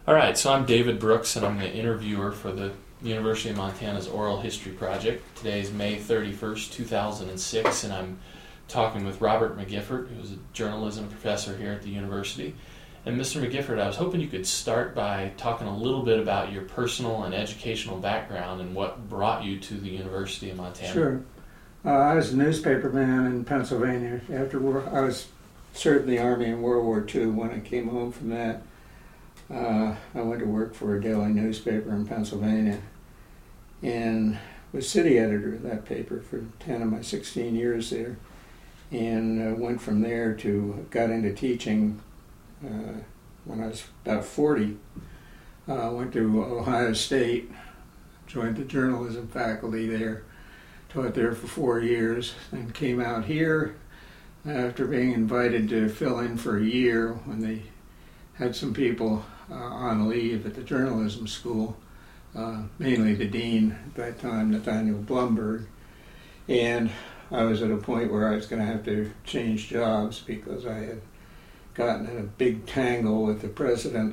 All right, so I'm David Brooks, and I'm the interviewer for the University of Montana's Oral History Project. Today is May 31st, 2006, and I'm talking with Robert McGiffert, who's a journalism professor here at the university. And Mr. McGiffert, I was hoping you could start by talking a little bit about your personal and educational background and what brought you to the University of Montana. Sure. I was a newspaperman in Pennsylvania. I was served in the Army in World War II. When I came home from that, I went to work for a daily newspaper in Pennsylvania and was city editor of that paper for 10 of my 16 years there, and went from there got into teaching when I was about 40. Went to Ohio State, joined the journalism faculty there, taught there for 4 years, and came out here after being invited to fill in for a year when they had some people on leave at the journalism school, mainly the dean at that time, Nathaniel Blumberg. And I was at a point where I was going to have to change jobs because I had gotten in a big tangle with the president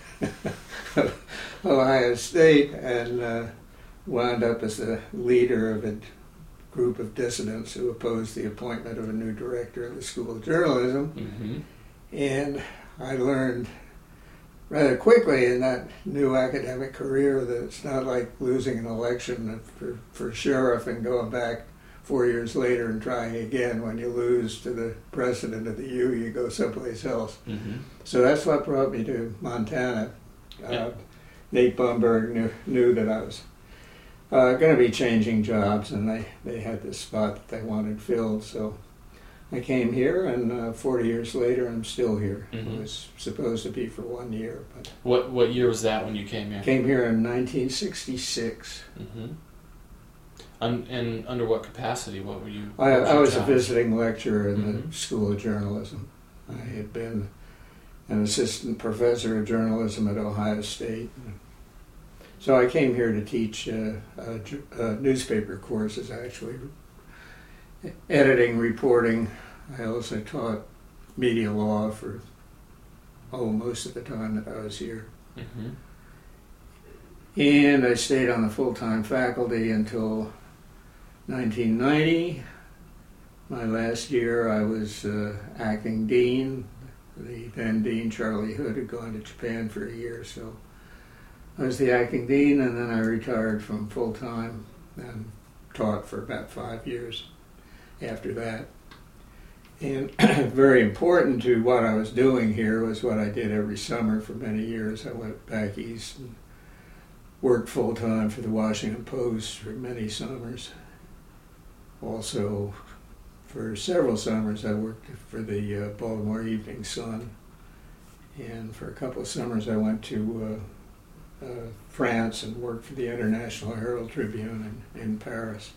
of Ohio State and wound up as the leader of a group of dissidents who opposed the appointment of a new director of the School of Journalism. Mm-hmm. And I learned rather quickly in that new academic career that it's not like losing an election for sheriff and going back 4 years later and trying again. When you lose to the president of the U, you go someplace else. Mm-hmm. So that's what brought me to Montana. Nate Blumberg knew that I was going to be changing jobs, and they had this spot that they wanted filled. So I came here, and 40 years later, I'm still here. Mm-hmm. It was supposed to be for 1 year. But What year was that when you came here? Came here in 1966. Mm-hmm. And under what capacity? What were you? I was a visiting lecturer in Mm-hmm. the School of Journalism. I had been an assistant professor of journalism at Ohio State. So I came here to teach newspaper courses, actually. Editing, reporting. I also taught media law for most of the time that I was here. Mm-hmm. And I stayed on the full-time faculty until 1990. My last year I was acting dean. The then dean, Charlie Hood, had gone to Japan for a year, so I was the acting dean, and then I retired from full-time and taught for about 5 years after that. And very important to what I was doing here was what I did every summer for many years. I went back east and worked full-time for the Washington Post for many summers. Also, for several summers, I worked for the Baltimore Evening Sun. And for a couple of summers, I went to France and worked for the International Herald Tribune in Paris.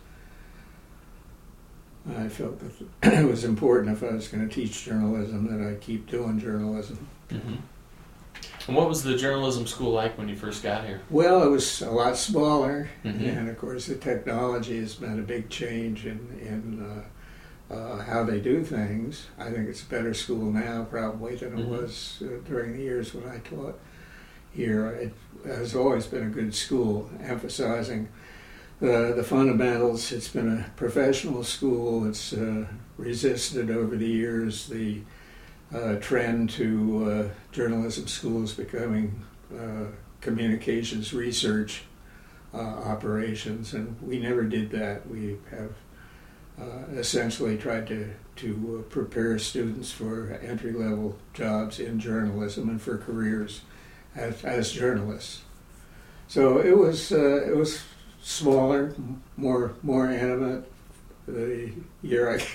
I felt that it was important, if I was going to teach journalism, that I keep doing journalism. Mm-hmm. And what was the journalism school like when you first got here? Well, it was a lot smaller, Mm-hmm. and of course the technology has been a big change in how they do things. I think it's a better school now probably than it Mm-hmm. was during the years when I taught here. It has always been a good school, emphasizing the fundamentals. It's been a professional school. It's resisted over the years the trend to journalism schools becoming communications research operations, and we never did that. We have essentially tried to prepare students for entry-level jobs in journalism and for careers as journalists. So it was smaller, more intimate. The year I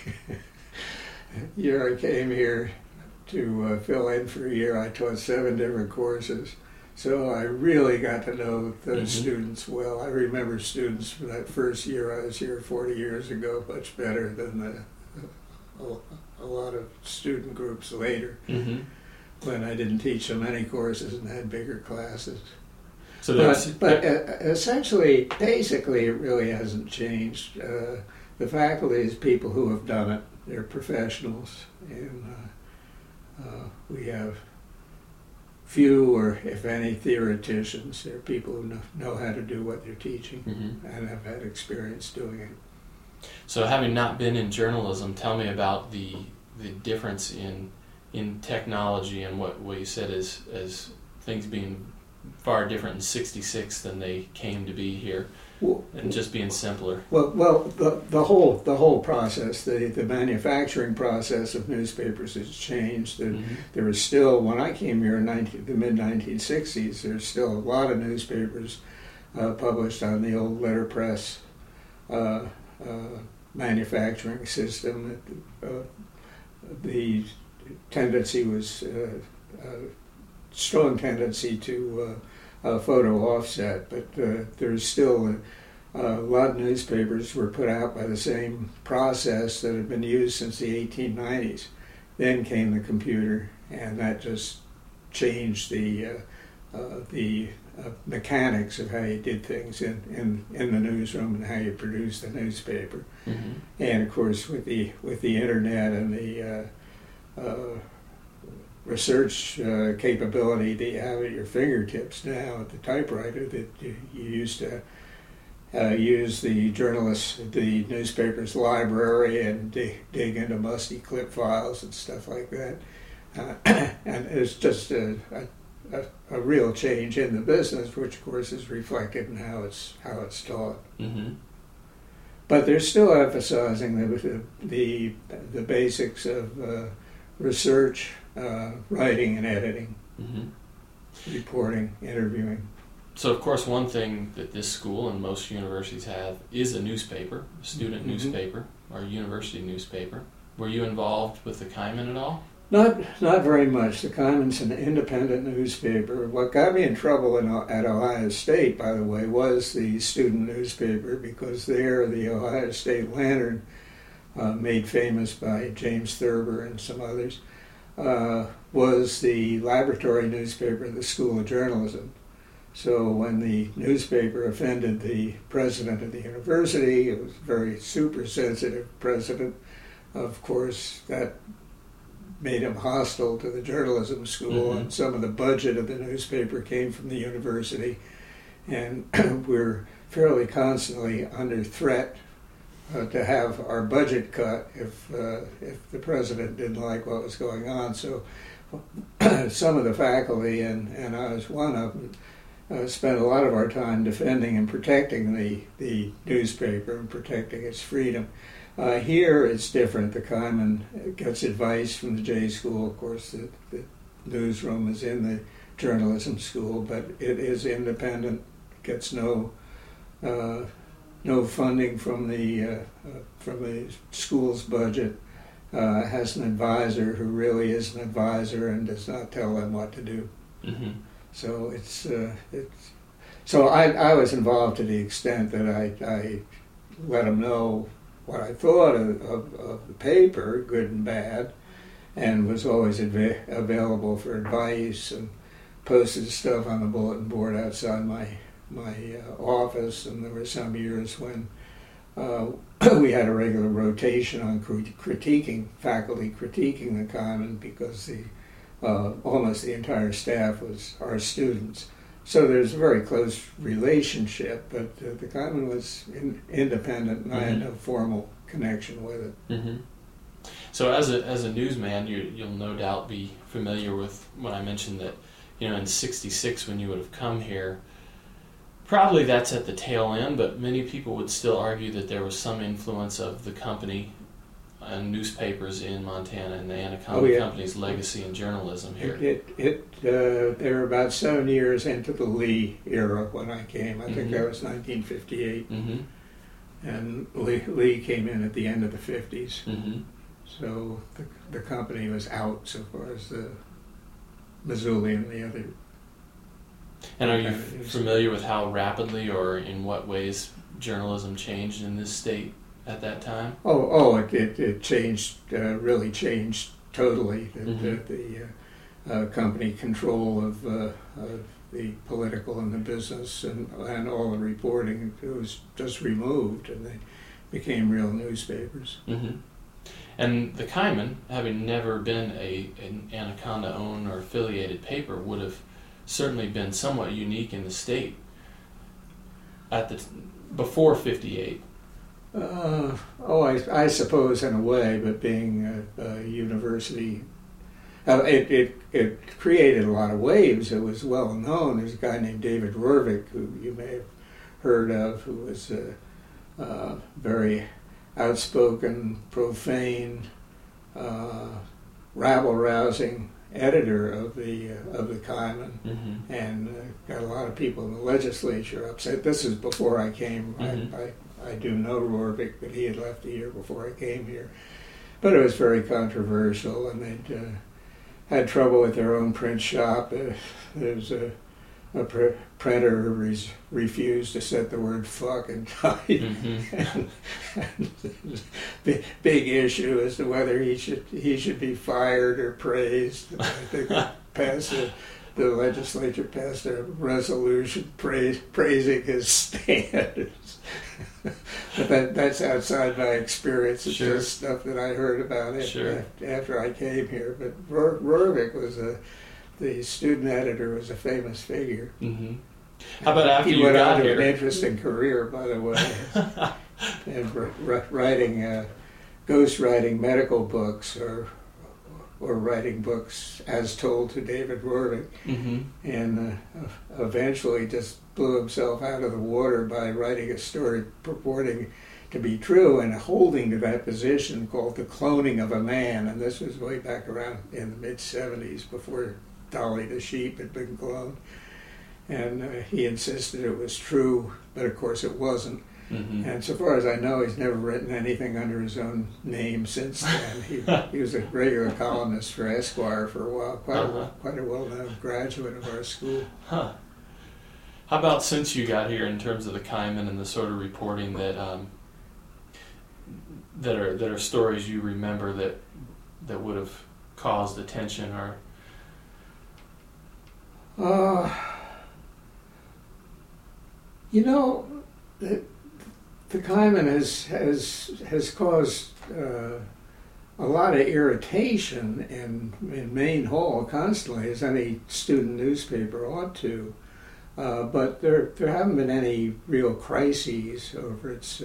came here to fill in for a year, I taught 7 different courses. So I really got to know those Mm-hmm. students well. I remember students from that first year I was here 40 years ago much better than a lot of student groups later, Mm-hmm. when I didn't teach so many courses and had bigger classes. So that's But essentially, basically, it really hasn't changed. The faculty is people who have done it. They're professionals, and we have few or if any theoreticians. They're people who know how to do what they're teaching and have had experience doing it. So having not been in journalism, tell me about the difference in technology and what you said as things being far different in '66 than they came to be here, and just being simpler. Well, the whole process, the manufacturing process of newspapers has changed. There was still, when I came here in the mid-1960s, there's still a lot of newspapers published on the old letterpress manufacturing system. The tendency was strong tendency to photo offset, but there's still a lot of newspapers were put out by the same process that had been used since the 1890s. Then came the computer, and that just changed the mechanics of how you did things in the newsroom and how you produced the newspaper. And of course, with the internet and the research capability that you have at your fingertips now at the typewriter, that you used to use the newspaper's library and dig into musty clip files and stuff like that. And it's just a real change in the business, which of course is reflected in how it's taught. But they're still emphasizing the basics of research, writing and editing, reporting, interviewing. So, of course, one thing that this school and most universities have is a newspaper, a student newspaper, or a university newspaper. Were you involved with the Kaimin at all? Not very much. The Kaimin's an independent newspaper. What got me in trouble at Ohio State, by the way, was the student newspaper, because there the Ohio State Lantern, made famous by James Thurber and some others, was the laboratory newspaper of the School of Journalism. So when the newspaper offended the president of the university, it was a very super sensitive president, of course, that made him hostile to the journalism school, and some of the budget of the newspaper came from the university, and we're fairly constantly under threat to have our budget cut if the president didn't like what was going on. So some of the faculty, and I was one of them, spent a lot of our time defending and protecting the newspaper and protecting its freedom. Here it's different. The Kaimin gets advice from the J School. Of course, the newsroom is in the journalism school, but it is independent, gets no funding from the school's budget, has an advisor who really is an advisor and does not tell them what to do. So so I was involved to the extent that I let them know what I thought of the paper, good and bad, and was always available for advice, and posted stuff on the bulletin board outside my office. And there were some years when we had a regular rotation on faculty critiquing the Kaimin, because almost the entire staff was our students. So there's a very close relationship, but the Kaimin was independent, and I had no formal connection with it. So as a newsman, you'll no doubt be familiar with when I mentioned that, in '66 when you would have come here, probably that's at the tail end, but many people would still argue that there was some influence of the company and newspapers in Montana and the Anaconda Company's legacy in journalism here. They were about 7 years into the Lee era when I came. I think that was 1958. And Lee came in at the end of the 50s. So the company was out so far as the Missouli and the other. And are you familiar with how rapidly or in what ways journalism changed in this state at that time? It changed, really changed totally. The company control of the political and the business and all the reporting, it was just removed, and they became real newspapers. And the Kaimin, having never been an Anaconda-owned or affiliated paper, would have certainly been somewhat unique in the state before '58. I suppose in a way, but being a university, it created a lot of waves. It was well known. There's a guy named David Wervik, who you may have heard of, who was very outspoken, profane, rabble-rousing editor of the Kaimin, Mm-hmm. and got a lot of people in the legislature upset. This is before I came. Mm-hmm. I do know Rorvik, but he had left a year before I came here. But it was very controversial, and they'd had trouble with their own print shop. There was a printer who refused to set the word fuck and died. Mm-hmm. Big issue as to whether he should be fired or praised. I think the legislature passed a resolution praising his standards. But that's outside my experience. It's Sure. just stuff that I heard about it Sure. after I came here. But Rorvik was the student editor, was a famous figure. Mm-hmm. How about after he you went got on to here? an interesting career, by the way, and writing, ghostwriting medical books or writing books as told to David Wervik, Mm-hmm. and eventually just blew himself out of the water by writing a story purporting to be true and holding to that position called The Cloning of a Man, and this was way back around in the mid-'70s before Dolly the sheep had been cloned, and he insisted it was true, but of course it wasn't. Mm-hmm. And so far as I know, he's never written anything under his own name since then. He was a regular columnist for Esquire for a while, quite a well-known graduate of our school. Huh. How about since you got here, in terms of the Kaimin and the sort of reporting that that are stories you remember that would have caused attention or? The Kaimin has caused a lot of irritation in Main Hall constantly, as any student newspaper ought to. But there haven't been any real crises over its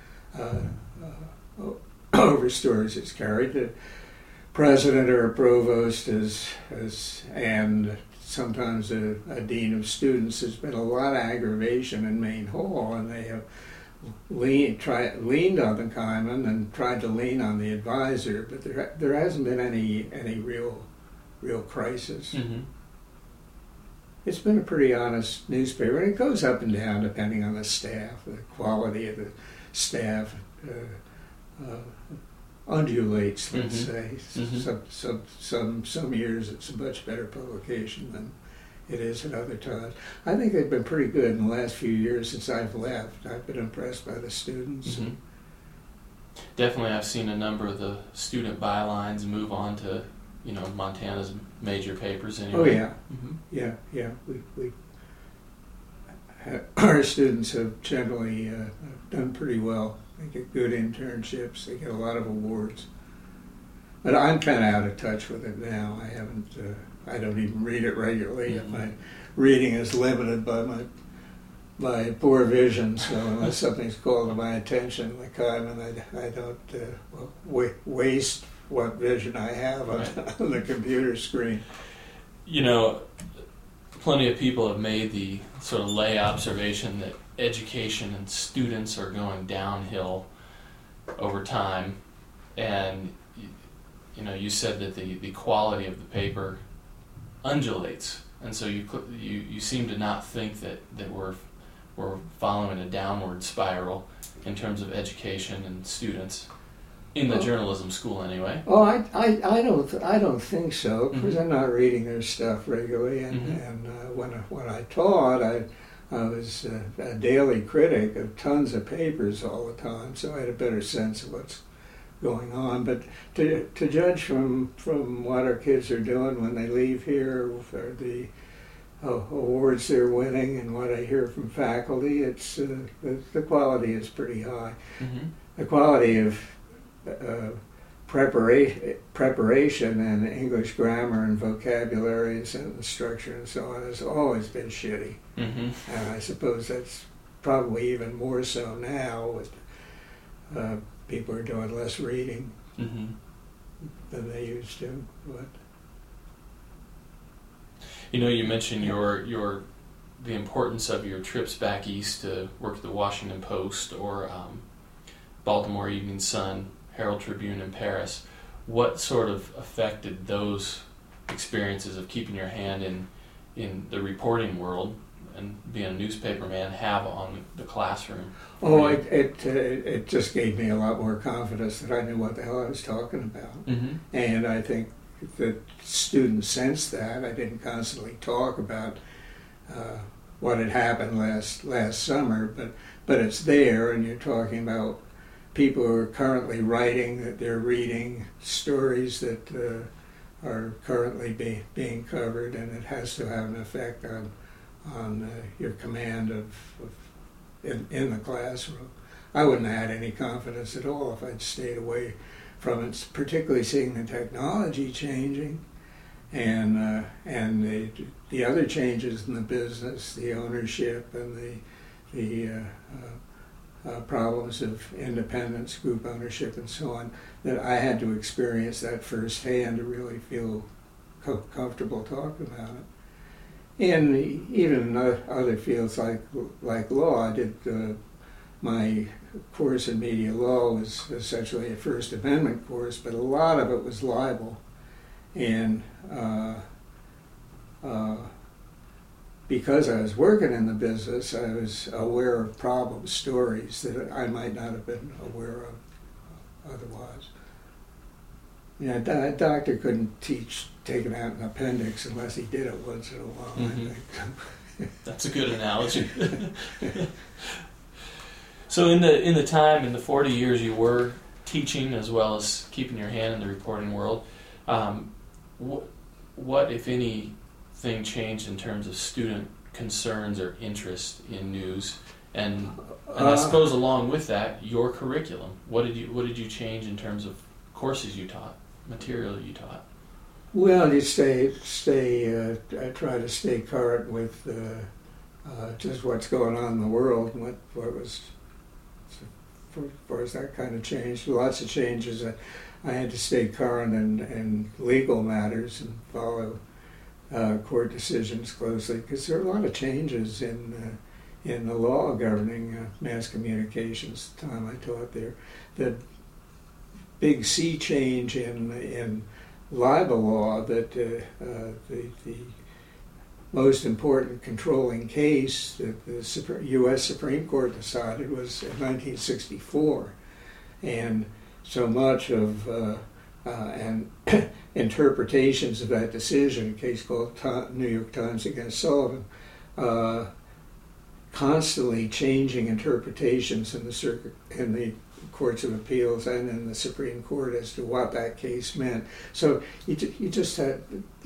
over stories it's carried. The president or a provost and sometimes a dean of students, there's been a lot of aggravation in Main Hall, and they have leaned on the Kaimin and tried to lean on the advisor, but there hasn't been any real crisis. Mm-hmm. It's been a pretty honest newspaper, and it goes up and down depending on the staff. The quality of the staff undulates, let's say. Mm-hmm. Some years it's a much better publication than it is at other times. I think they've been pretty good in the last few years since I've left. I've been impressed by the students. Mm-hmm. Definitely, I've seen a number of the student bylines move on to, Montana's major papers anyway. Oh yeah, Mm-hmm. yeah. Our students have generally done pretty well. They get good internships. They get a lot of awards. But I'm kind of out of touch with it now. I haven't. I don't even read it regularly. Mm-hmm. My reading is limited by my poor vision. So unless something's called to my attention, like I don't waste what vision I have on the computer screen. Plenty of people have made the sort of lay observation that education and students are going downhill over time, and you said that the quality of the paper undulates, and so you seem to not think that we're following a downward spiral in terms of education and students in the journalism school anyway. Oh, I don't think so, because Mm-hmm. I'm not reading their stuff regularly, and when I taught, I was a daily critic of tons of papers all the time, so I had a better sense of what's going on. But to judge from what our kids are doing when they leave here, or the awards they're winning, and what I hear from faculty, it's the quality is pretty high. Mm-hmm. The quality of preparation and English grammar and vocabulary and sentence structure and so on has always been shitty. Mm-hmm. And I suppose that's probably even more so now with people are doing less reading Mm-hmm. than they used to. But You mentioned the importance of your trips back east to work at the Washington Post or Baltimore Evening Sun, Herald Tribune in Paris. What sort of effect did those experiences of keeping your hand in the reporting world and being a newspaper man have on the classroom? it just gave me a lot more confidence that I knew what the hell I was talking about. Mm-hmm. And I think that students sensed that. I didn't constantly talk about what had happened last summer, but it's there, and you're talking about people who are currently writing, that they're reading stories that are currently being covered, and it has to have an effect on your command in the classroom. I wouldn't have had any confidence at all if I'd stayed away from it, particularly seeing the technology changing and the other changes in the business, the ownership and the problems of independence, group ownership, and so on, that I had to experience that firsthand to really feel comfortable talking about it. And even in other fields like law, I did my course in media law was essentially a First Amendment course, but a lot of it was libel. And because I was working in the business, I was aware of problem stories that I might not have been aware of otherwise. A doctor couldn't teach taking out an appendix unless he did it once in a while, Mm-hmm. I think. That's a good analogy. So in the time, in the 40 years you were teaching as well as keeping your hand in the reporting world, what, if anything, changed in terms of student concerns or interest in news? And I suppose along with that, your curriculum. What did you change in terms of courses you taught, material you taught? Well, you I try to stay current with just what's going on in the world and what was, as far as that kind of change. Lots of changes. I had to stay current in legal matters and follow court decisions closely, because there are a lot of changes in the law governing mass communications. The time I taught there, the big sea change in libel law, that the most important controlling case that the U.S. Supreme Court decided was in 1964, and so much of and interpretations of that decision, a case called New York Times against Sullivan, constantly changing interpretations in the courts of appeals and in the Supreme Court as to what that case meant. So you just had,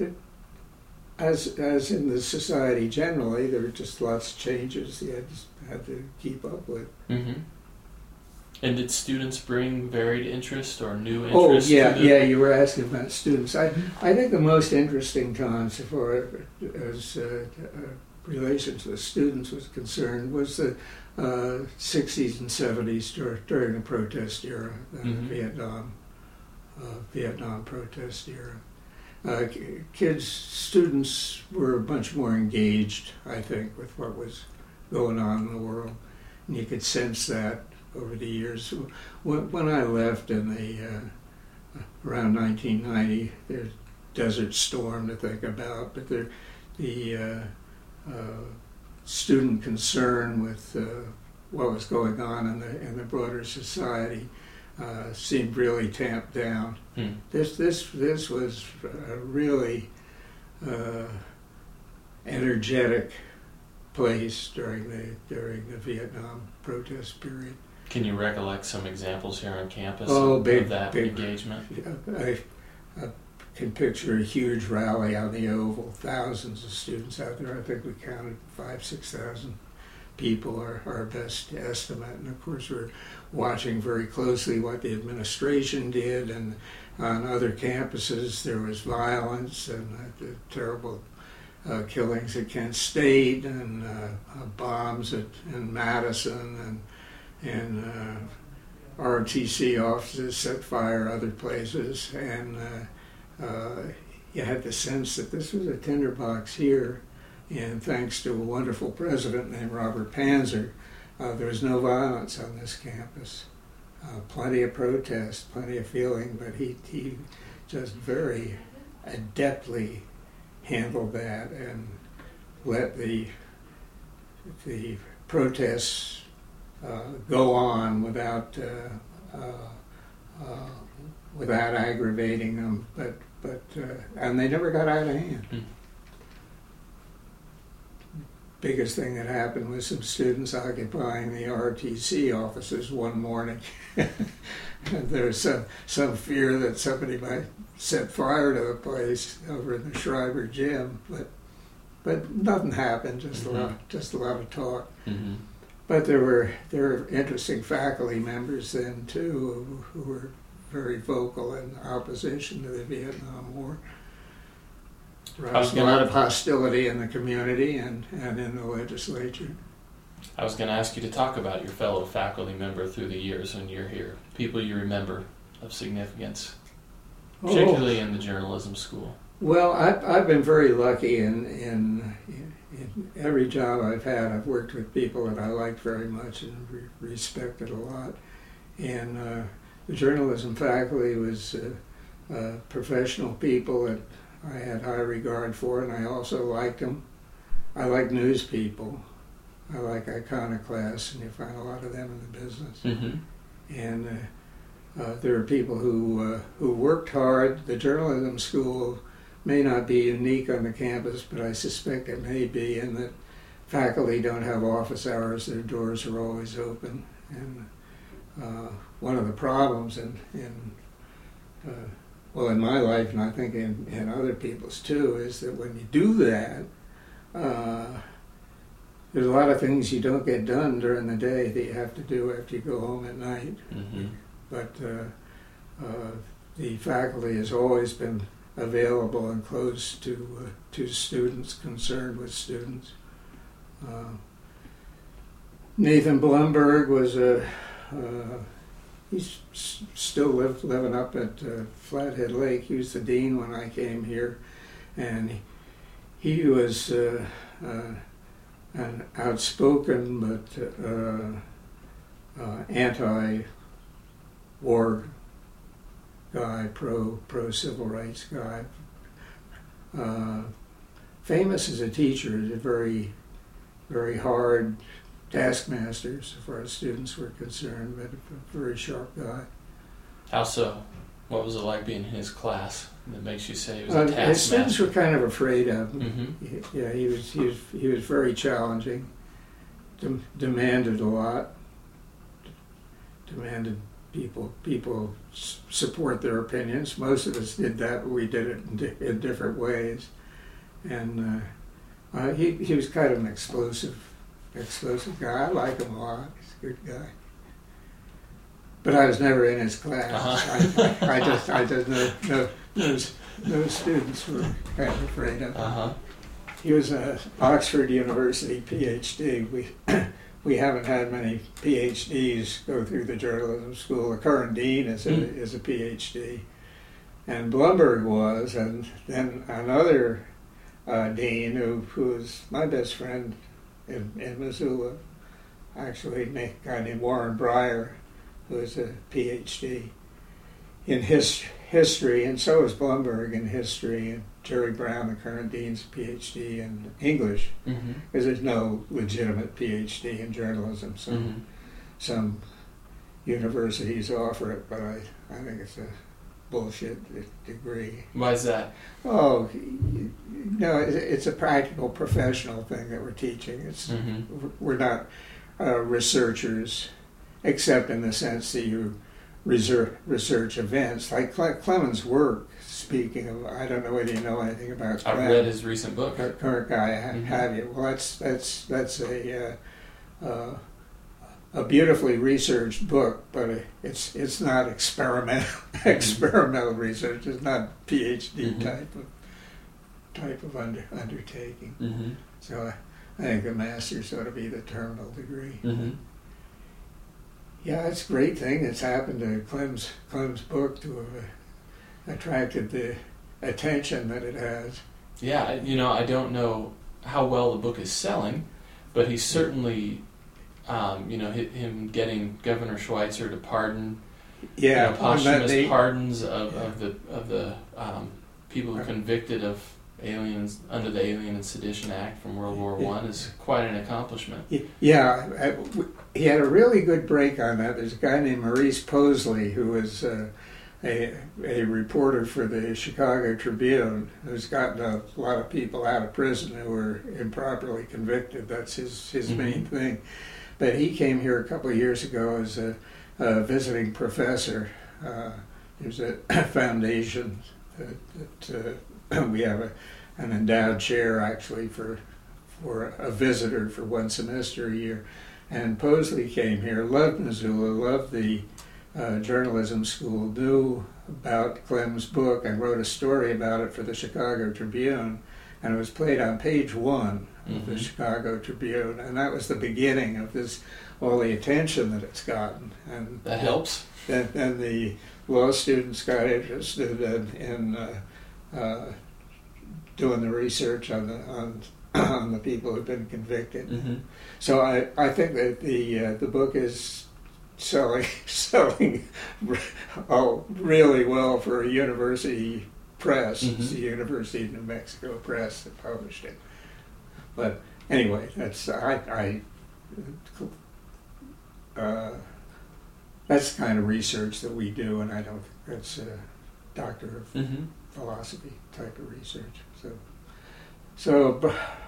as in the society generally, there were just lots of changes you had to keep up with. Mm-hmm. And did students bring varied interest or new interest? Oh, yeah, you were asking about students. I think the most interesting time, so far as relations with students was concerned, was the 60s and 70s during the protest era, the Mm-hmm. Vietnam protest era. Students were a bunch more engaged, I think, with what was going on in the world. And you could sense that over the years. When I left in around 1990, there's Desert Storm to think about, but the student concern with what was going on in the broader society seemed really tamped down. Hmm. This was a really energetic place during the Vietnam protest period. Can you recollect some examples here on campus of that engagement? I can picture a huge rally on the Oval, thousands of students out there. I think we counted 5,000-6,000 people are our best estimate. And of course, we're watching very closely what the administration did, and on other campuses there was violence and the terrible killings at Kent State, and bombs in Madison, and ROTC offices set fire other places, and you had the sense that this was a tinderbox here, and thanks to a wonderful president named Robert Panzer, there was no violence on this campus. Plenty of protest, plenty of feeling, but he just very adeptly handled that and let the protests go on without aggravating them, but and they never got out of hand. Biggest thing that happened was some students occupying the RTC offices one morning. And there's some fear that somebody might set fire to the place over in the Schreiber gym, but nothing happened. Just a lot of talk. Mm-hmm. But there were interesting faculty members then too who were very vocal in opposition to the Vietnam War. There was a lot of hostility in the community and in the legislature. I was going to ask you to talk about your fellow faculty member through the years when you're here, people you remember of significance, particularly in the journalism school. Well, I've been very lucky in every job I've had. I've worked with people that I liked very much and respected a lot. And the journalism faculty was professional people that I had high regard for, and I also liked them. I like news people. I like iconoclasts, and you find a lot of them in the business. Mm-hmm. And there are people who worked hard. The journalism school may not be unique on the campus, but I suspect it may be in that faculty don't have office hours. Their doors are always open. And one of the problems in my life, and I think in other people's too, is that when you do that, there's a lot of things you don't get done during the day that you have to do after you go home at night. Mm-hmm. But the faculty has always been available and close to students, concerned with students. Nathan Blumberg was he's still living up at Flathead Lake. He was the dean when I came here, and he was an outspoken but anti-war guy, pro civil rights guy. Famous as a teacher, he's a very, very hard taskmaster as far as students were concerned, but a very sharp guy. How so? What was it like being in his class that makes you say he was a taskmaster? His students were kind of afraid of him. Mm-hmm. Yeah, he was very challenging. Demanded a lot. Demanded people support their opinions. Most of us did that, but we did it in different ways. And he was kind of an explosive guy. I like him a lot. He's a good guy. But I was never in his class. Uh-huh. I just know those students were kind of afraid of him. Uh-huh. He was an Oxford University PhD. We haven't had many PhDs go through the journalism school. The current dean is a PhD, and Blumberg was, and then another dean who was my best friend in Missoula, actually, a guy named Warren Breyer, who is a PhD in history, and so is Blumberg in history, and Jerry Brown, the current dean's PhD in English, because there's no legitimate PhD in journalism. So some universities offer it, but I think it's a bullshit degree. Why is that? Oh, no, it's a practical professional thing that we're teaching. It's we're not researchers, except in the sense that you research events. Like Clemens' work, speaking of, I don't know whether you know anything about Clemens. I've read his recent book. Current guy, have you? Well, that's a beautifully researched book, but it's not experimental research. It's not PhD type of undertaking. Mm-hmm. So I think a master's ought to be the terminal degree. Mm-hmm. Yeah, it's a great thing that's happened to Clem's book to have attracted the attention that it has. Yeah, I don't know how well the book is selling, but he's certainly, him getting Governor Schweitzer to pardon, posthumous pardons of the people who convicted of aliens under the Alien and Sedition Act from World War I is quite an accomplishment. Yeah, he had a really good break on that. There's a guy named Maurice Posley who was a reporter for the Chicago Tribune who's gotten a lot of people out of prison who were improperly convicted. That's his main thing. But he came here a couple of years ago as a visiting professor. There's a foundation that we have an endowed chair actually for a visitor for one semester a year. And Posley came here, loved Missoula, loved the journalism school, knew about Clem's book, and wrote a story about it for the Chicago Tribune, and it was played on page 1 of the Chicago Tribune, and that was the beginning of all the attention that it's gotten. And that helps. Then the law students got interested in doing the research on the people who've been convicted. Mm-hmm. So I think that the book is selling really well for a university press. Mm-hmm. It's the University of New Mexico Press that published it. But anyway, that's that's the kind of research that we do, and I don't think that's a doctor of philosophy type of research. So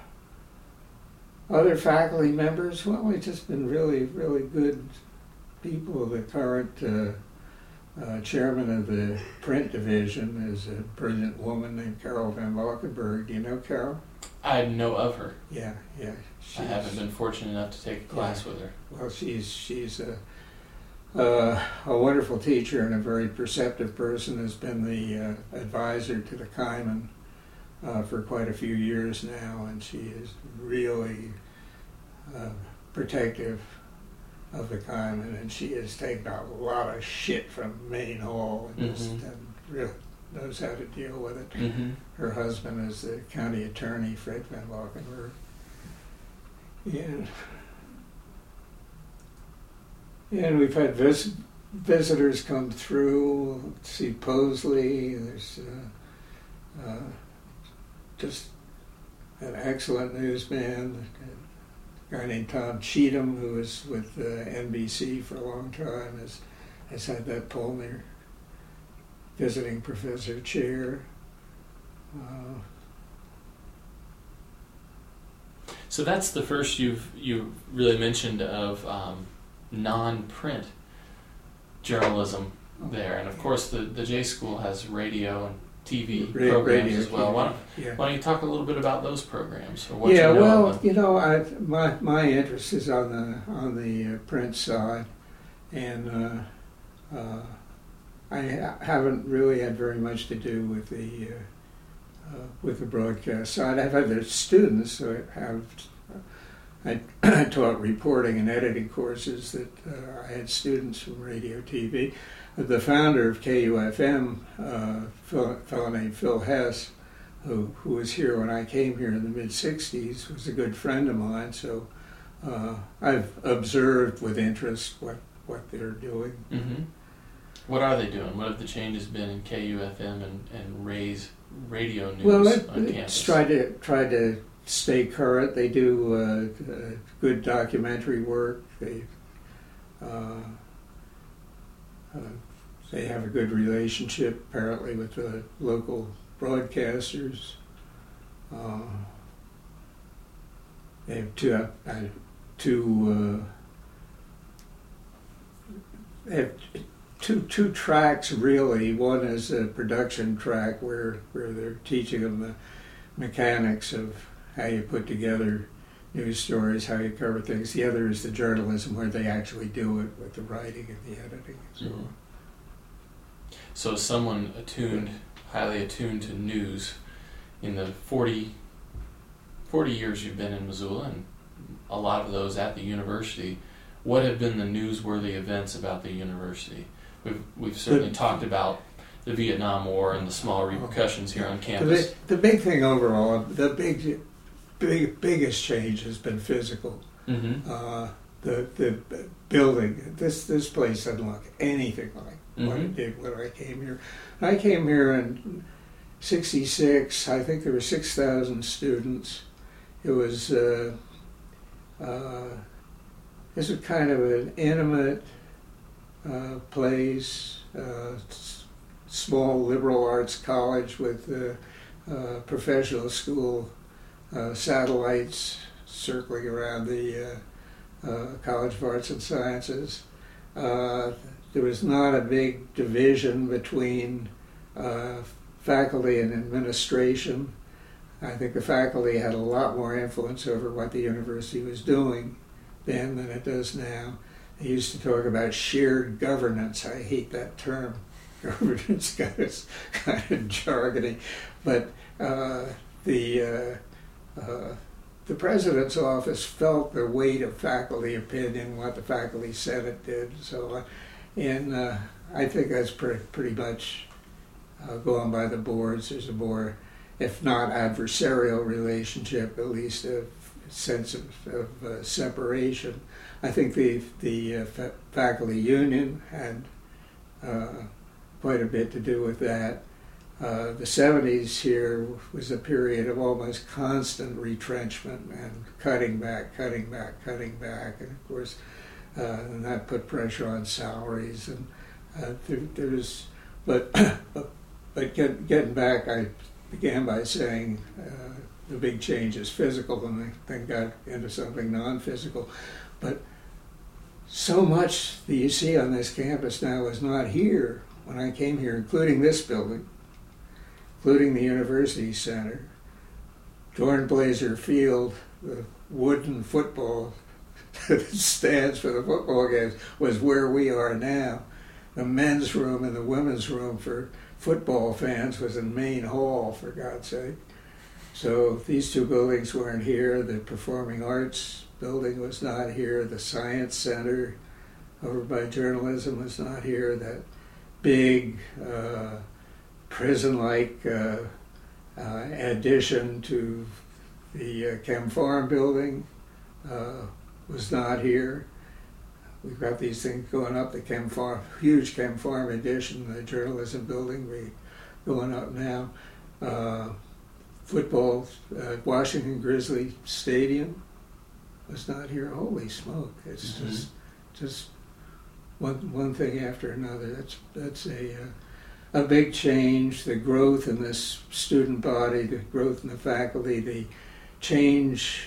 other faculty members, well, we've just been really, really good people. The current chairman of the print division is a brilliant woman named Carol Van Valkenburg. Do you know Carol? I know of her. Yeah. I haven't been fortunate enough to take a class with her. Well, she's a wonderful teacher and a very perceptive person. Has been the advisor to the Kaiman for quite a few years now, and she is really protective of the Kaiman, and she has taken a lot of shit from Maine Hall and really knows how to deal with it. Mm-hmm. Her husband is the county attorney, Fred Van Valkenburg. And we've had visitors come through. See Posley. There's just an excellent newsman, a guy named Tom Cheatham, who was with NBC for a long time, has had that Pullman visiting professor chair. So that's the first you've really mentioned of non-print journalism there, and of course the J School has radio and TV programs as well. Why don't you talk a little bit about those programs or what you know of them? My interest is on the print side, and I haven't really had very much to do with the broadcast side. I've had the students who I taught reporting and editing courses that I had students from radio, TV. The founder of KUFM, a fellow named Phil Hess, who was here when I came here in the mid-'60s, was a good friend of mine, so I've observed with interest what they're doing. Mm-hmm. What are they doing? What have the changes been in KUFM and Ray's radio news on campus? Try to stay current. They do good documentary work. They have a good relationship, apparently, with the local broadcasters. They have two tracks, really. One is a production track where they're teaching them the mechanics of how you put together news stories, how you cover things. The other is the journalism, where they actually do it with the writing and the editing. So, So as someone highly attuned to news, in the 40 years you've been in Missoula, and a lot of those at the university, what have been the newsworthy events about the university? We've certainly talked about the Vietnam War and the small repercussions here on campus. The big thing overall, the biggest change has been physical. The building, this place doesn't look anything like what it did when I came here. I came here in '66. I think there were 6,000 students. It was this was kind of an intimate place, small liberal arts college with professional school satellites circling around the College of Arts and Sciences. There was not a big division between faculty and administration. I think the faculty had a lot more influence over what the university was doing then than it does now. They used to talk about shared governance. I hate that term. Governance kind of jargony, but the president's office felt the weight of faculty opinion, what the faculty senate did, so on. And I think that's pretty much going by the boards. There's a more, if not adversarial relationship, at least a sense of separation. I think the faculty union had quite a bit to do with that. The 70s here was a period of almost constant retrenchment and cutting back, and of course, and that put pressure on salaries. And but getting back, I began by saying the big change is physical, and I then got into something non-physical. But so much that you see on this campus now is not here when I came here, including this building, including the University Center, Dornblaser Field, the wooden football stands for the football games, was where we are now. The men's room and the women's room for football fans was in Main Hall, for God's sake. So these two buildings weren't here. The Performing Arts building was not here. The Science Center over by journalism was not here. That big prison-like addition to the Chem Farm building was not here. We've got these things going up, the Chem Farm, huge Chem Farm addition, the journalism building going up now. Football, Washington Grizzly Stadium was not here. Holy smoke! It's just one thing after another. That's a big change. The growth in this student body, the growth in the faculty, the change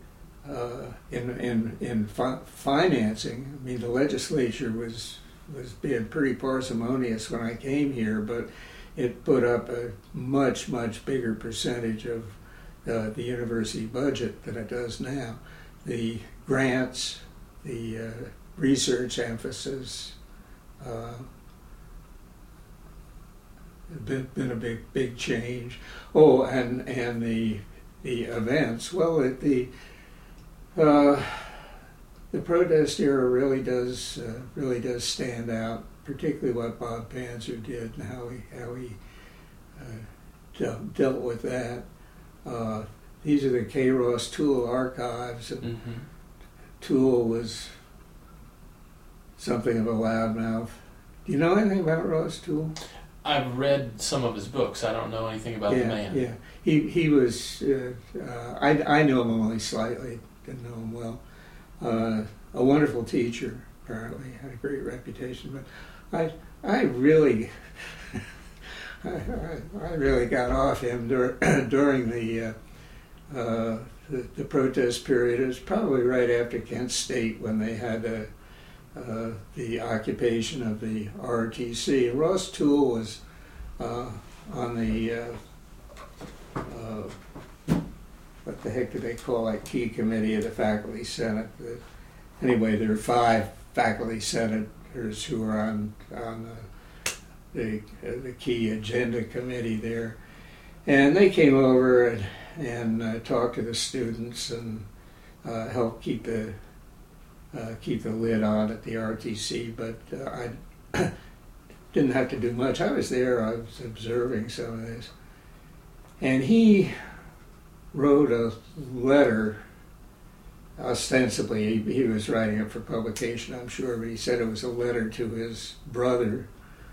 in financing. I mean, the legislature was being pretty parsimonious when I came here, but it put up a much bigger percentage of the university budget than it does now. The grants, the research emphasis, been a big change. Oh, and the events. Well, the protest era really does stand out, particularly what Bob Panzer did and how he dealt with that. These are the K. Ross Toole archives, and Toole was something of a loudmouth. Do you know anything about Ross Toole? I've read some of his books. I don't know anything about the man. Yeah, he was. I knew him only slightly. Didn't know him well. A wonderful teacher, apparently, had a great reputation. But I really, I really got off him during the protest period. It was probably right after Kent State when they had the occupation of the ROTC. Ross Toole was on the what the heck do they call it, key committee of the faculty senate. Anyway, there are 5 faculty senators who are on the key agenda committee there, and they came over and talked to the students and helped keep the lid on at the RTC. But I didn't have to do much. I was there. I was observing some of this, and he wrote a letter. Ostensibly, he was writing it for publication, I'm sure, but he said it was a letter to his brother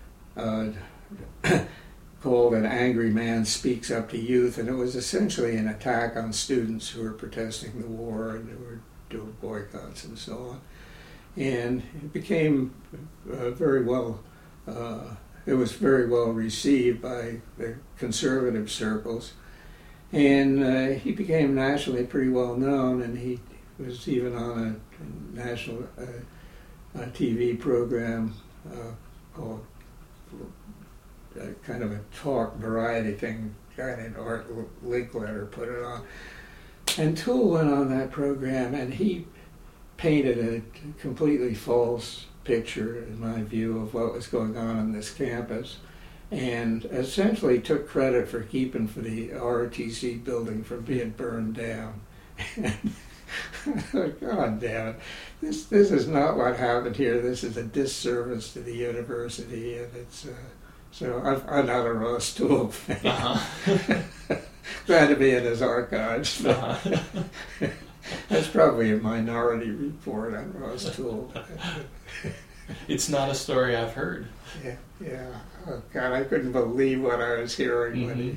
called An Angry Man Speaks Up to Youth, and it was essentially an attack on students who were protesting the war and who were doing boycotts and so on. And it became very well, it was very well received by the conservative circles, and he became nationally pretty well known, and he was even on a national TV program called kind of a talk variety thing. A guy named Art Linkletter put it on. And Toole went on that program, and he painted a completely false picture, in my view, of what was going on this campus, and essentially took credit for keeping the ROTC building from being burned down. God damn it! This is not what happened here. This is a disservice to the university, and it's so I'm not a Ross Toole fan. Uh-huh. Glad to be in his archives. Uh-huh. That's probably a Minority Report on Ross Toole. It's not a story I've heard. Yeah. Oh God, I couldn't believe what I was hearing mm-hmm. when he.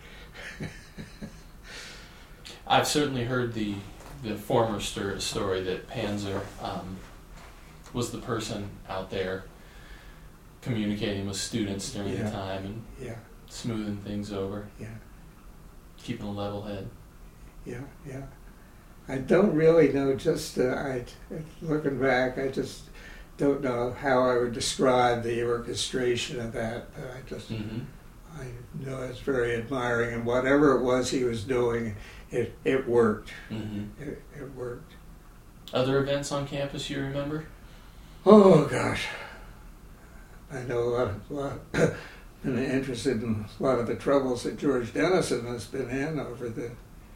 I've certainly heard the former story that Panzer was the person out there communicating with students during the time and smoothing things over, keeping a level head. Yeah. I don't really know. Just looking back, I just don't know how I would describe the orchestration of that. But I just I know it's very admiring, and whatever it was he was doing, it worked. Mm-hmm. It worked. Other events on campus you remember? Oh gosh, I know a lot been interested in a lot of the troubles that George Dennison has been in over the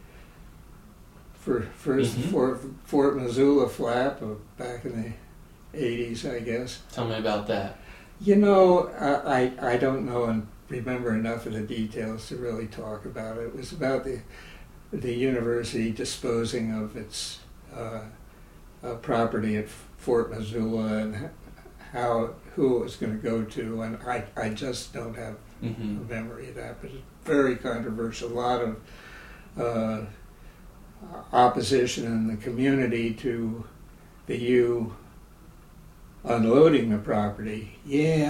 first Fort Missoula flap back in the 80s, I guess. Tell me about that. You know, I don't know and remember enough of the details to really talk about it. It was about the university disposing of its property at Fort Missoula and who it was going to go to, and I just don't have a memory of that, but it's very controversial. A lot of opposition in the community to the U unloading the property.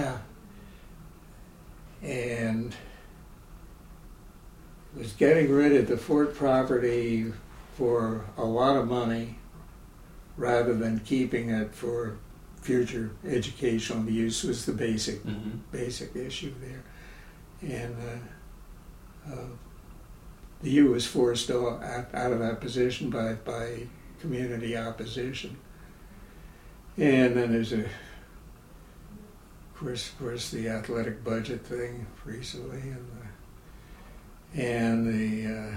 And was getting rid of the fort property for a lot of money rather than keeping it for future educational use was the basic issue there. And the U was forced out of that position by community opposition. And then there's of course the athletic budget thing recently, and the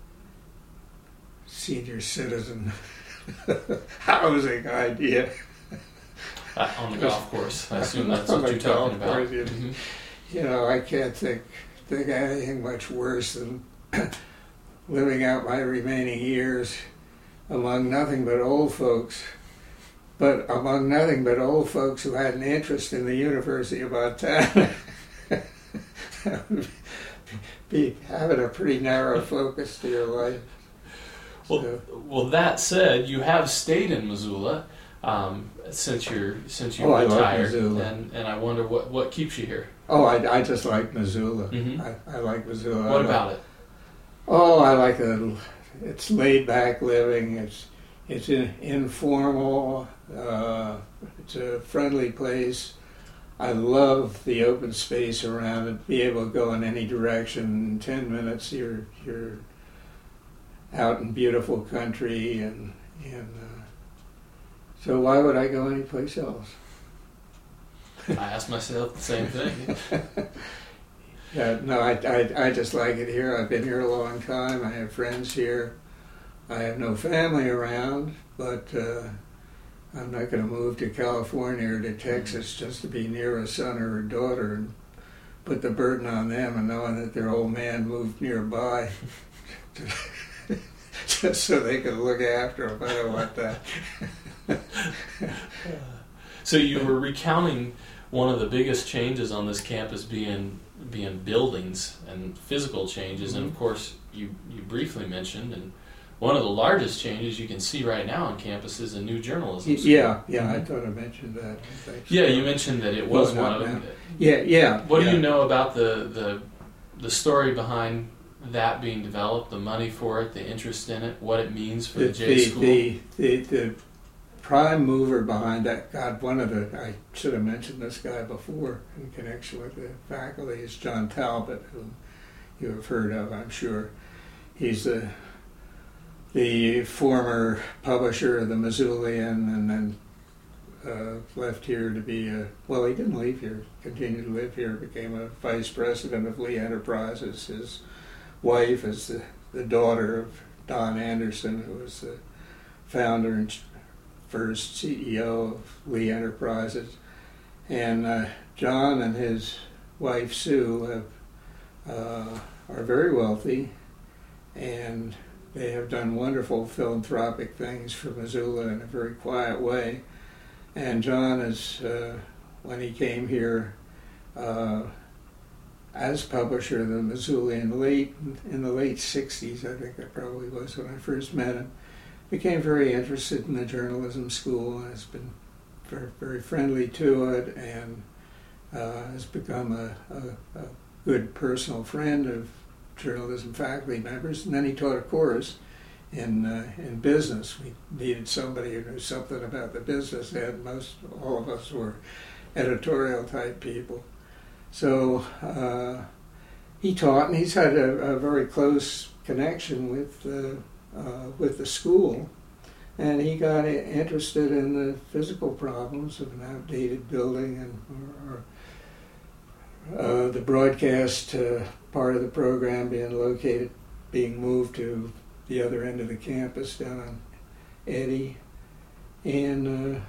senior citizen housing idea. On the golf course, I assume that's what you're talking about. You know, I can't think of anything much worse than living out my remaining years among nothing but old folks. But among nothing but old folks who had an interest in the University of Montana. That would be having a pretty narrow focus to your life. Well, that said, you have stayed in Missoula since you retired, I like Missoula. And I wonder what keeps you here. Oh, I just like Missoula. I like Missoula. What about it? Oh, I like it. It's laid back living. It's informal. It's a friendly place. I love the open space around it. Be able to go in any direction. In 10 minutes, you're out in beautiful country, and so why would I go anyplace else? I asked myself the same thing. Yeah, no, I just like it here. I've been here a long time. I have friends here. I have no family around, but I'm not going to move to California or to Texas just to be near a son or a daughter and put the burden on them, and knowing that their old man moved nearby just so they could look after them. I don't want that. So you were recounting one of the biggest changes on this campus being buildings and physical changes, and of course you briefly mentioned, and one of the largest changes you can see right now on campus is a new journalism school. Yeah, I thought I mentioned that. Yeah, you mentioned that it was one of them. Yeah. What do you know about the story behind that being developed, the money for it, the interest in it, what it means for the J School? The prime mover behind that, I should have mentioned this guy before in connection with the faculty, is John Talbot, who you have heard of, I'm sure. He's the former publisher of the Missoulian, and then left here to be he didn't leave here, continued to live here, became a vice president of Lee Enterprises. His wife is the daughter of Don Anderson, who was the founder and first CEO of Lee Enterprises. And John and his wife Sue are very wealthy, and they have done wonderful philanthropic things for Missoula in a very quiet way. And John is, when he came here as publisher of the Missoulian in the late 60s, I think that probably was when I first met him, became very interested in the journalism school and has been very, very friendly to it, and has become a good personal friend of journalism faculty members. And then he taught a course in business. We needed somebody who knew something about the business end. All of us were editorial type people. So he taught, and he's had a very close connection with the school, and he got interested in the physical problems of an outdated building, and the broadcast part of the program being moved to the other end of the campus down on Eddy, and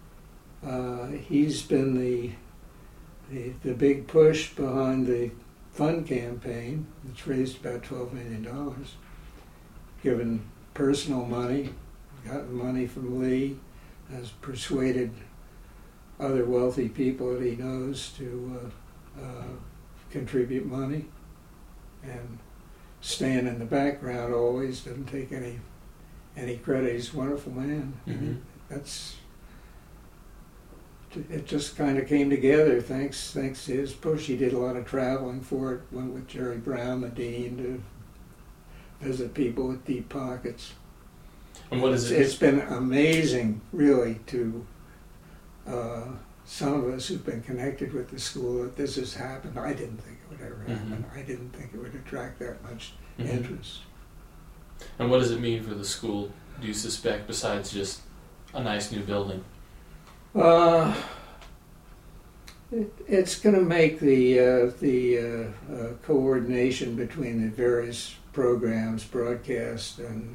he's been the big push behind the fund campaign, which raised about $12 million, given personal money, gotten money from Lee, has persuaded other wealthy people that he knows to contribute money, and staying in the background always, doesn't take any credit. He's a wonderful man. Mm-hmm. It just kind of came together thanks to his push. He did a lot of traveling for it, went with Jerry Brown, the dean, to visit people with deep pockets. And what is it? It's been amazing, really, to some of us who've been connected with the school, that this has happened. I didn't think it would ever happen. I didn't think it would attract that much interest. And what does it mean for the school, do you suspect, besides just a nice new building? It's going to make the coordination between the various programs, broadcast and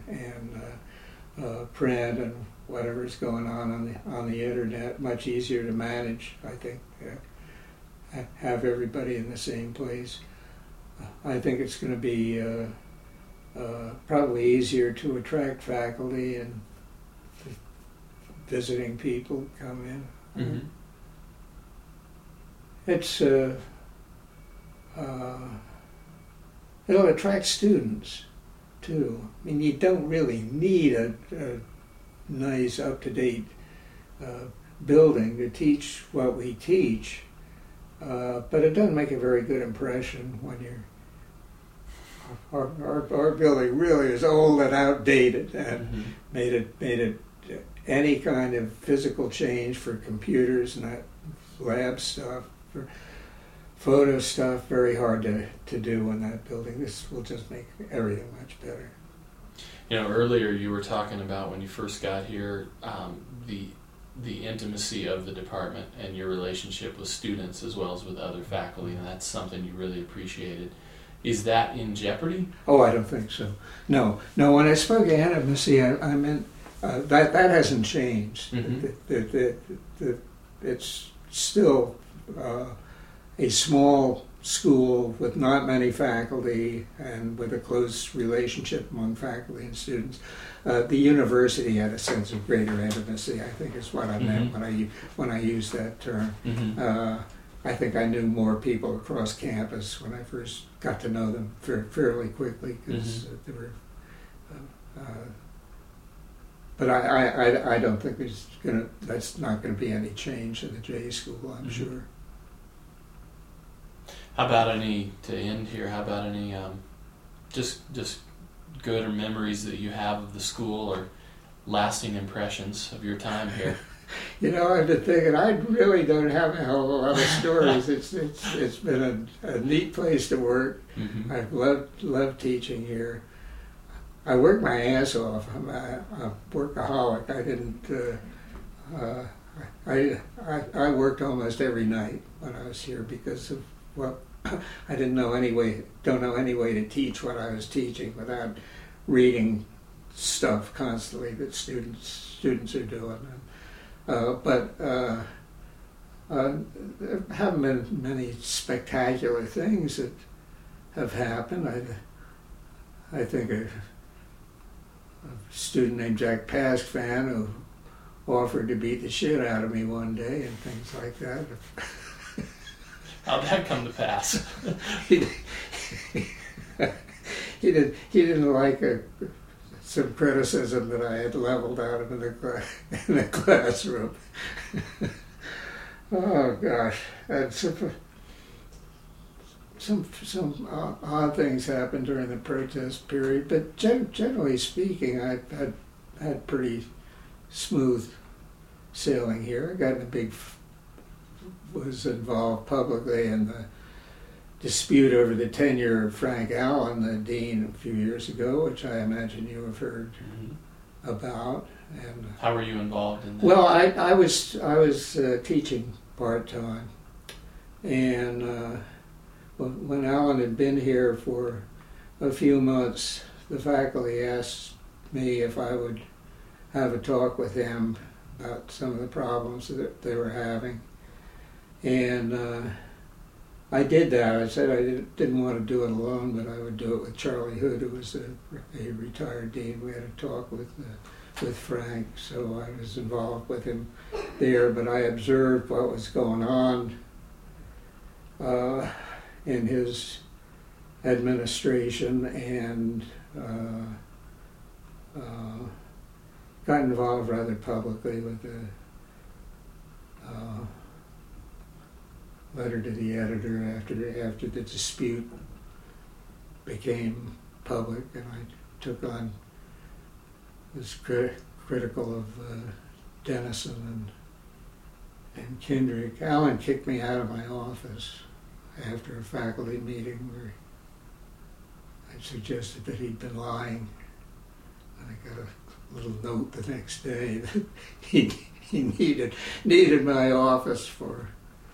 print and whatever's going on the internet, much easier to manage. I think have everybody in the same place. I think it's going to be probably easier to attract faculty and visiting people come in. Mm-hmm. It'll attract students too. I mean, you don't really need a nice, up-to-date building to teach what we teach, but it doesn't make a very good impression when you're. Our building really is old and outdated, and made it any kind of physical change for computers and that lab stuff, for photo stuff, very hard to do in that building. This will just make everything much better. Earlier you were talking about when you first got here, the intimacy of the department and your relationship with students as well as with other faculty, and that's something you really appreciated. Is that in jeopardy? Oh, I don't think so. No. When I spoke of intimacy, I meant that hasn't changed. Mm-hmm. It's still a small school with not many faculty and with a close relationship among faculty and students. The university had a sense of greater intimacy, I think is what I meant when I used that term. Mm-hmm. I think I knew more people across campus when I first got to know them fairly quickly because they were. But I don't think that's not going to be any change in the J School, I'm sure. How about any just good or memories that you have of the school or lasting impressions of your time here? I've been thinking I really don't have a hell of a lot of stories. It's been a neat place to work. Mm-hmm. I've loved teaching here. I work my ass off. I'm a workaholic. I worked almost every night when I was here because of I don't know any way to teach what I was teaching without reading stuff constantly that students are doing. But there haven't been many spectacular things that have happened. I think a student named Jack Paskvan who offered to beat the shit out of me one day and things like that. How'd that come to pass? He didn't like some criticism that I had leveled at him in the classroom. Oh gosh, and some odd things happened during the protest period, but generally speaking, I had pretty smooth sailing here. I was involved publicly in the dispute over the tenure of Frank Allen, the dean, a few years ago, which I imagine you have heard about. And how were you involved in that? Well, I was teaching part-time, and when Allen had been here for a few months, the faculty asked me if I would have a talk with him about some of the problems that they were having. And I did that. I said I didn't want to do it alone, but I would do it with Charlie Hood, who was a retired dean. We had a talk with Frank, so I was involved with him there, but I observed what was going on in his administration and got involved rather publicly with the letter to the editor after the dispute became public, and I was critical of Dennison and Kendrick. Allen kicked me out of my office after a faculty meeting where I suggested that he'd been lying. And I got a little note the next day that he needed my office for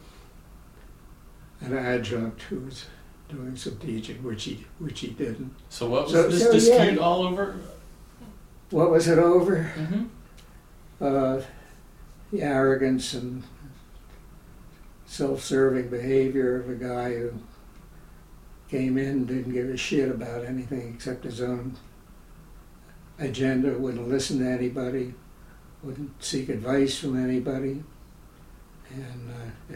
an adjunct who was doing some teaching, which he didn't. So what was this dispute all over? What was it over? Mm-hmm. The arrogance and self-serving behavior of a guy who came in and didn't give a shit about anything except his own agenda, wouldn't listen to anybody, wouldn't seek advice from anybody, and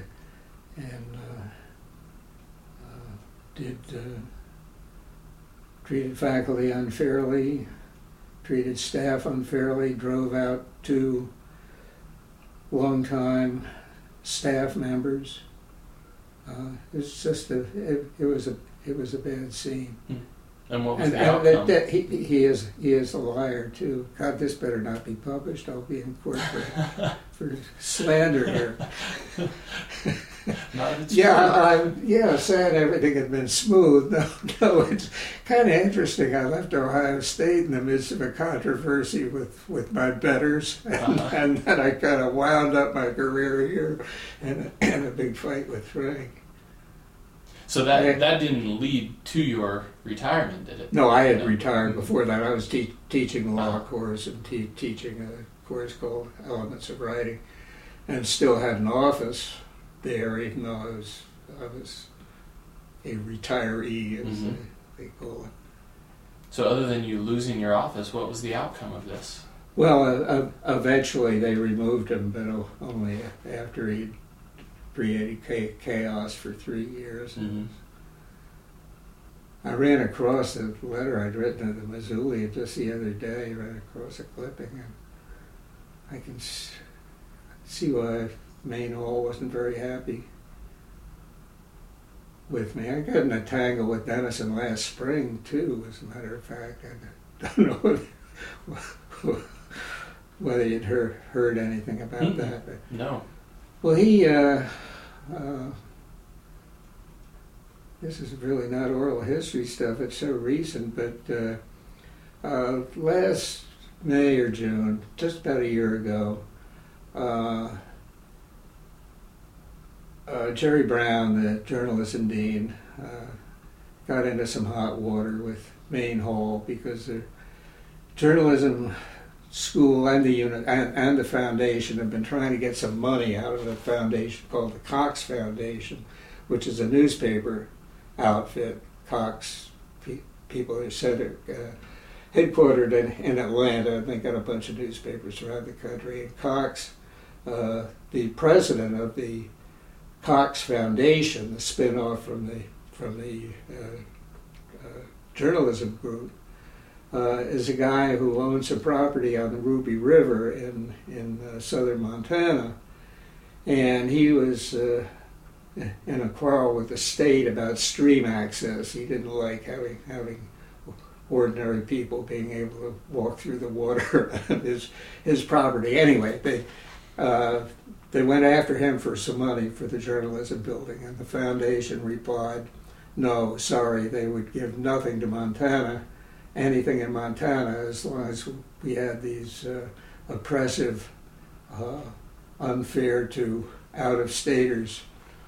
treated faculty unfairly, treated staff unfairly, drove out 2 longtime staff members. It's just it was a bad scene. And what was the outcome? He is a liar too. God, this better not be published. I'll be in court for slander here. Not its Sad everything had been smooth. No, it's kind of interesting. I left Ohio State in the midst of a controversy with my betters, and then I kind of wound up my career here in a big fight with Frank. So that didn't lead to your retirement, did it? No, I had retired before that. I was teaching a law course and teaching a course called Elements of Writing, and still had an office there, even though I was a retiree, as they call it. So other than you losing your office, what was the outcome of this? Well, eventually they removed him, but only after he created chaos for 3 years. Mm-hmm. I ran across a letter I'd written to the Missoulian just the other day, ran across a clipping, and I can see why Maine Hall wasn't very happy with me. I got in a tangle with Denison last spring, too, as a matter of fact. I don't know whether you'd heard anything about that. But, no. well, this is really not oral history stuff, it's so recent, but last May or June, just about a year ago, Jerry Brown, the journalism dean, got into some hot water with Maine Hall because the journalism school and the unit and the foundation have been trying to get some money out of a foundation called the Cox Foundation, which is a newspaper outfit. Cox people are headquartered in Atlanta, and they got a bunch of newspapers around the country. And Cox, the president of the Cox Foundation, the spin-off from the journalism group, is a guy who owns some property on the Ruby River in southern Montana, and he was in a quarrel with the state about stream access. He didn't like having ordinary people being able to walk through the water on his property. Anyway, they went after him for some money for the journalism building, and the foundation replied, no, sorry, they would give nothing to Montana, anything in Montana, as long as we had these oppressive, unfair to out-of-staters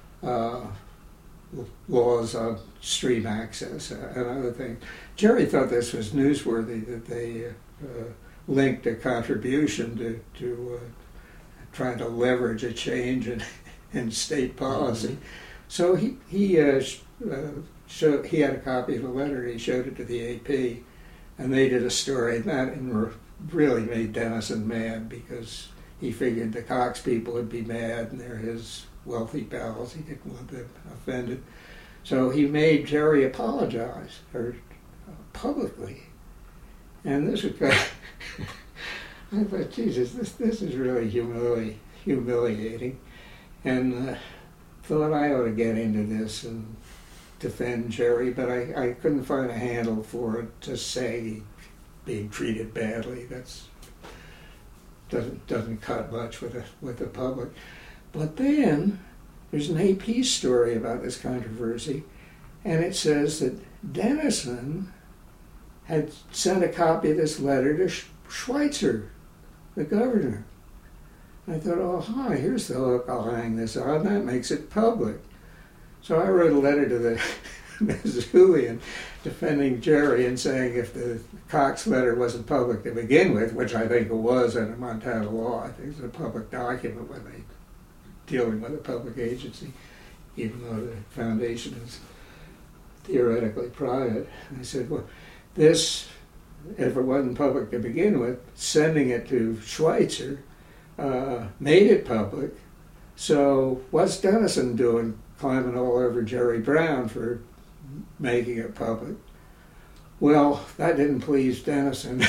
laws on stream access and other things. Jerry thought this was newsworthy, that they linked a contribution to trying to leverage a change in state policy. So he had a copy of the letter. He showed it to the AP, and they did a story and really made Denison mad because he figured the Cox people would be mad, and they're his wealthy pals. He didn't want them offended, so he made Jerry apologize publicly. And this was I thought, Jesus, this is really humiliating, and thought I ought to get into this and defend Jerry, but I couldn't find a handle for it to say being treated badly. That's doesn't cut much with the public. But then there's an AP story about this controversy, and it says that Denison had sent a copy of this letter to Schweitzer, the governor. I thought, oh, hi, here's the hook, I'll hang this on, that makes it public. So I wrote a letter to the Missoulian defending Jerry and saying if the Cox letter wasn't public to begin with, which I think it was under Montana law, I think it's a public document when they're dealing with a public agency, even though the foundation is theoretically private. And I said, well, this, if it wasn't public to begin with, sending it to Schweitzer made it public. So what's Denison doing climbing all over Jerry Brown for making it public? Well, that didn't please Denison.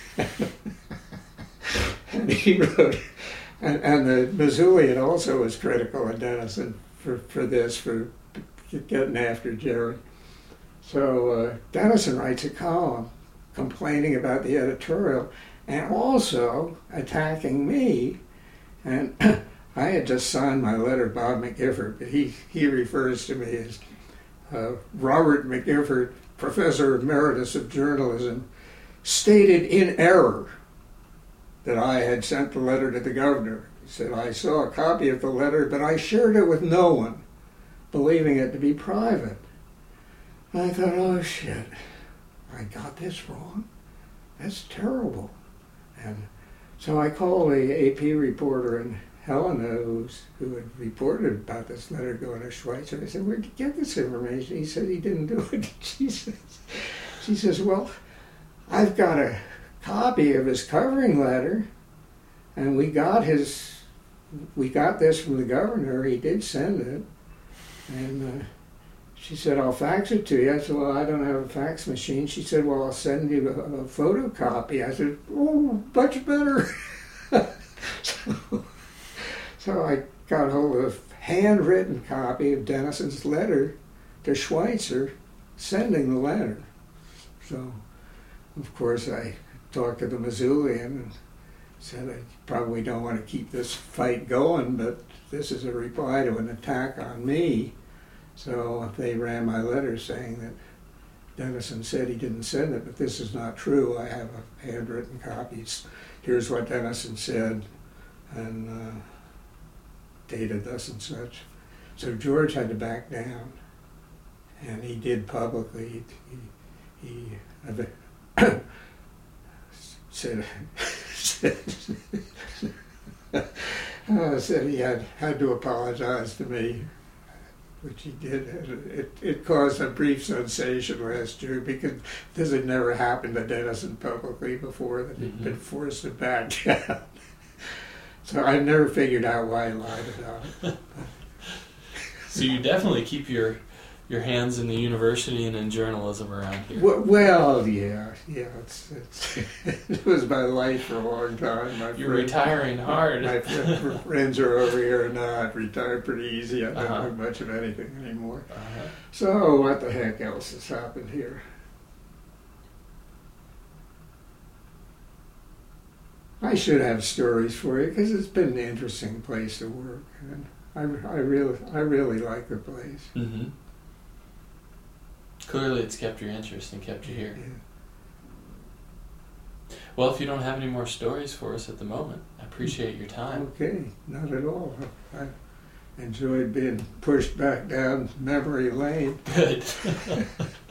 And he wrote, and the Missoulian also was critical of Denison for getting after Jerry. So Denison writes a column complaining about the editorial and also attacking me. And I had just signed my letter to Bob McGiffert, but he refers to me as Robert McGiffert, Professor Emeritus of Journalism, stated in error that I had sent the letter to the governor. He said, I saw a copy of the letter, but I shared it with no one, believing it to be private. And I thought, oh shit, I got this wrong? That's terrible. And so I called the AP reporter in Helena who had reported about this letter going to Schweitzer. I said, where'd you get this information? He said he didn't do it. She says, well, I've got a copy of his covering letter, and we got this from the governor. He did send it. And she said, I'll fax it to you. I said, well, I don't have a fax machine. She said, well, I'll send you a photocopy. I said, oh, much better. So I got hold of a handwritten copy of Dennison's letter to Schweitzer, sending the letter. So, of course, I talked to the Missoulian and said, I probably don't want to keep this fight going, but this is a reply to an attack on me. So they ran my letter saying that Dennison said he didn't send it, but this is not true. I have a handwritten copy. Here's what Dennison said, and dated thus and such. So George had to back down, and he did publicly. He said he had to apologize to me, which he did. It caused a brief sensation last year because this had never happened to Dennison publicly before, that he'd been forced to back down. So I never figured out why he lied about it. So you definitely keep your hands in the university and in journalism around here. Well, yeah. It was my life for a long time. You're retiring hard. My friends are over here and I retired pretty easy. I don't do much of anything anymore. So what the heck else has happened here? I should have stories for you because it's been an interesting place to work, and I really like the place. Mm-hmm. Clearly, it's kept your interest and kept you here. Yeah. Well, if you don't have any more stories for us at the moment, I appreciate your time. Okay, not at all. I enjoyed being pushed back down memory lane. Good.